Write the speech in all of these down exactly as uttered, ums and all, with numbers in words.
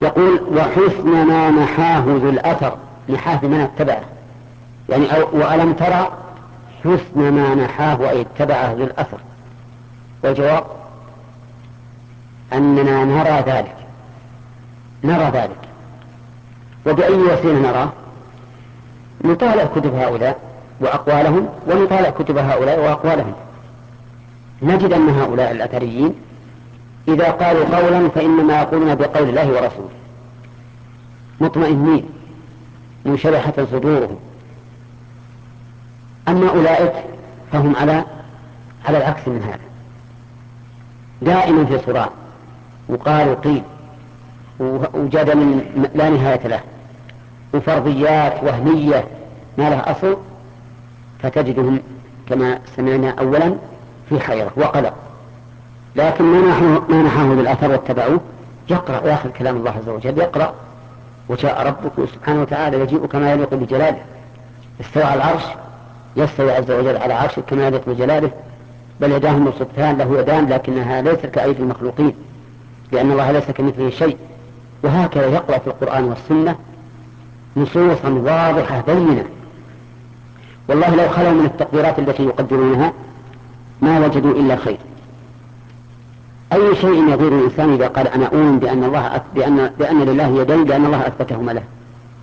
يقول وحسن ما نحاه ذو الأثر، نحاه بمن اتبعه يعني أو وألم ترى حسن ما نحاه أي اتبعه ذو الأثر. والجواب أننا نرى ذلك نرى ذلك وبأي وسيلة نراه؟ نطالع كتب هؤلاء وأقوالهم ونطالع كتب هؤلاء وأقوالهم، نجد أن هؤلاء الأثريين إذا قالوا قولا فإنما يقولون بقول الله ورسوله مطمئنين منشرحة صدورهم. أما أولئك فهم على على العكس من هذا، دائما في صراع وقال وقيل وجدل لا نهاية له وفرضيات وهمية ما لها أصل، فتجدهم كما سمعنا أولا في حيرة وقلق. لكن ما نحاه بالأثر واتبعوه يقرأ ياخذ كلام الله عز وجل، يقرأ وجاء ربك سبحانه وتعالى يجيء كما يليق بجلاله، استوى على العرش يستوي عز وجل على عرشه كما يليق بجلاله، بل يداه مبسوطتان له يدان لكنها ليست كأيدي المخلوقين لأن الله ليس كمثله شيء. وهكذا يقرأ في القرآن والسنة نصوصا واضحة بينة، والله لو خلوا من التقديرات التي يقدرونها ما وجدوا إلا خير. أي شيء يغير الإنسان إذا قال أنا أؤمن بأن الله أث... بأن... بأن لله يدين لأن الله أثبتهما له،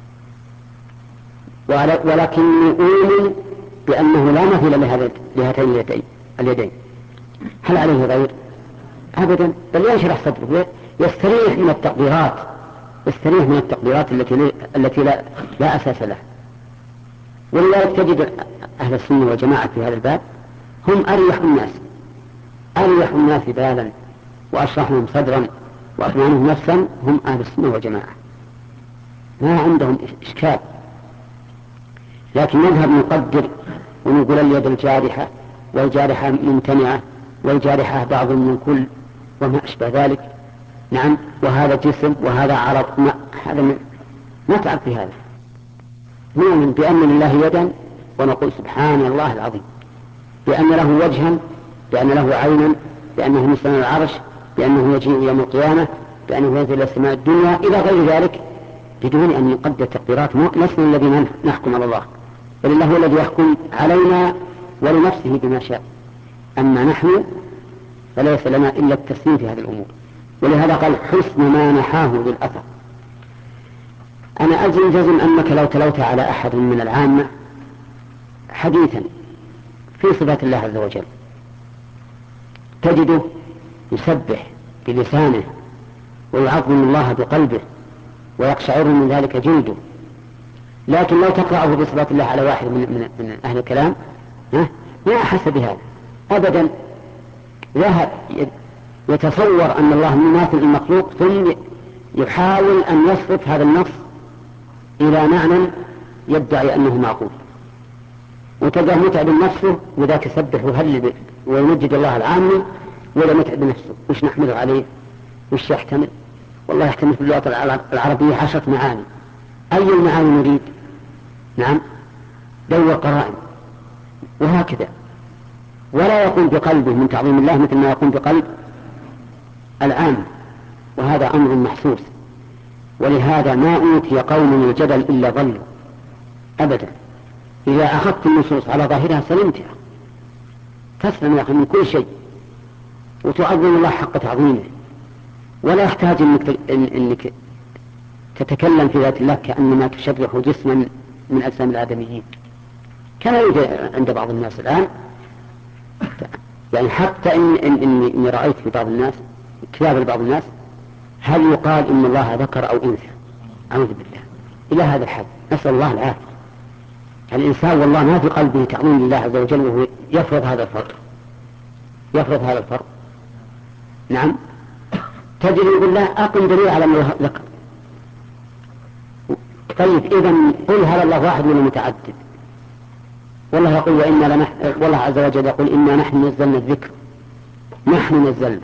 ولكن أؤمن بأنه لا مثيل لهاتين اليدين اليدين هل عليه غير؟ أبدا، بل ينشرح صدره يستريح من التقديرات يستريح من التقديرات التي التي لا, لا أساس لها. ولذلك تجد أهل السنة والجماعة في هذا الباب هم أريح الناس أريح الناس بالا وأشرحهم صدرا وأطمئنهم نفسا، هم أهل السنة والجماعة ما عندهم إشكال. لكن نذهب نقدر ونقول اليد الجارحة والجارحة ممتنعة والجارحة بعض من كل وما أشبه ذلك، نعم، وهذا جسم وهذا عرض، ما هذا نتعب في هذا. نؤمن بأن لله يدا ونقول سبحان الله العظيم، بأن له وجها، بأن له عينا، بأنه مثل العرش، بأنه يجيء يوم القيامة، بأنه ينزل إلى السماء الدنيا إلى غير ذلك، بدون أن نقدر تقديرات. لسنا الذين نحكم على الله، بل الله هو الذي يحكم علينا ولنفسه بما شاء. أما نحن فليس لنا إلا التسليم في هذه الأمور. ولهذا قال حسن ما نحاه بالأثر. أنا أجزم جزم أنك لو تلوت على أحد من العامة حديثا في صفات الله عز وجل تجده يسبح بلسانه ويعظم الله بقلبه ويقشعر من ذلك جلده. لكن لو تقرأه بصفات الله على واحد من, من, من أهل الكلام ما أحس بهذا أبدا، ذهب يتصور أن الله مماثل المخلوق ثم يحاول أن يصرف هذا النص إلى معنى يدعي أنه معقول، وتلقاه متعب نفسه وذاك يسبح ويهلل ويمجد الله العامي ولا متعب نفسه. وش نحمله عليه؟ وش يحتمل؟ والله يحتمل في اللغة العربية عشرة معاني، أي المعاني نريد؟ نعم، دور قرائن وهكذا، ولا يقوم بقلبه من تعظيم الله مثل ما يقوم بقلب العام، وهذا أمر محسوس. ولهذا ما أوتي قوم الجدل إلا ضلوا أبدا. إذا أخذت النصوص على ظاهرها سلمتها، تسلم يا أخي من كل شيء وتعظم الله حق تعظيمه، ولا يحتاج إنك, إنك تتكلم في ذات الله كأنما تشرح جسما من أجسام الآدميين كما يوجد عند بعض الناس الآن. يعني حتى إن إن إني, إني رأيت في بعض الناس كتاب لبعض الناس هل يقال إن الله ذكر أو أنثى؟ أعوذ بالله، إلى هذا الحد، نسأل الله العافية. الإنسان والله ما في قلبه تعظيم لله عز وجل وهو يفرض هذا الفرق يفرض هذا الفرق نعم، تجد بالله أقم دليل على ما ذكر. طيب إذن قل هل الله واحد ولا متعدد؟ والله يقول وإنا لنح... والله عز وجل يقول إنا نحن نزلنا الذكر، نحن نزلنا،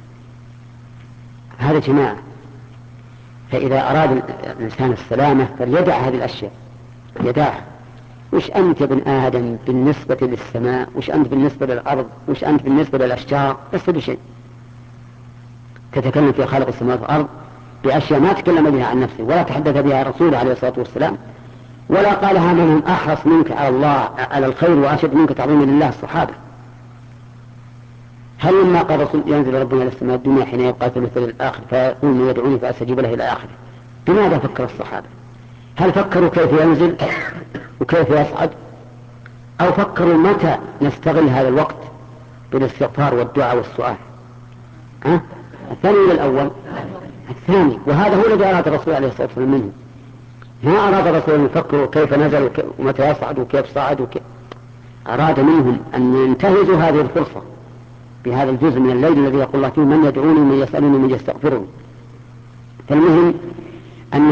هذا جماعة. فإذا أراد الإنسان السلامة فليدع هذه الأشياء، يدعها. وش أنت ابن آدم بالنسبة للسماء؟ وش أنت بالنسبة للأرض؟ وش أنت بالنسبة للأشجار؟ لست بشيء. تتكلم في خالق السماوات والأرض بأشياء ما تكلم بها عن نفسه ولا تحدث بها رسوله عليه الصلاة والسلام، ولا قالها من أحرص منك على الله على الخير وأشد منك تعظيما لله الصحابة. هل لما قال رسول ينزل ربنا إلى السماء الدنيا حين يبقى ثلث الآخر فيقول من يدعوني فأستجيب له إلى آخره؟ بماذا فكر الصحابة؟ هل فكروا كيف ينزل وكيف يصعد، أو فكروا متى نستغل هذا الوقت بالاستغفار والدعاء والسؤال؟ أه؟ الثاني ولا الأول؟ الثاني. وهذا هو الذي أراد الرسول عليه الصلاة والسلام منه. ما أراد الرسول أن يفكروا كيف نزل ومتى يصعد وكيف صعد وكيف. أراد منهم أن ينتهزوا هذه الفرصة بهذا الجزء من الليل الذي يقول الله فيه من يدعوني من يسألني من يستغفرني. فالمهم